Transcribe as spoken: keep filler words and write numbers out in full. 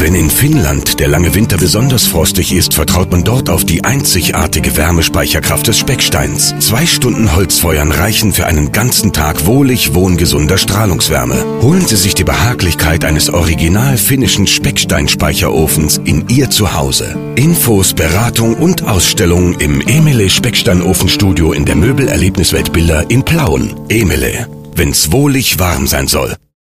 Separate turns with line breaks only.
Wenn in Finnland der lange Winter besonders frostig ist, vertraut man dort auf die einzigartige Wärmespeicherkraft des Specksteins. Zwei Stunden Holzfeuern reichen für einen ganzen Tag wohlig wohngesunder Strahlungswärme. Holen Sie sich die Behaglichkeit eines original finnischen Specksteinspeicherofens in Ihr Zuhause. Infos, Beratung und Ausstellung im Emele Specksteinofenstudio in der Möbelerlebniswelt Biller in Plauen. Emele, wenn's wohlig warm sein soll.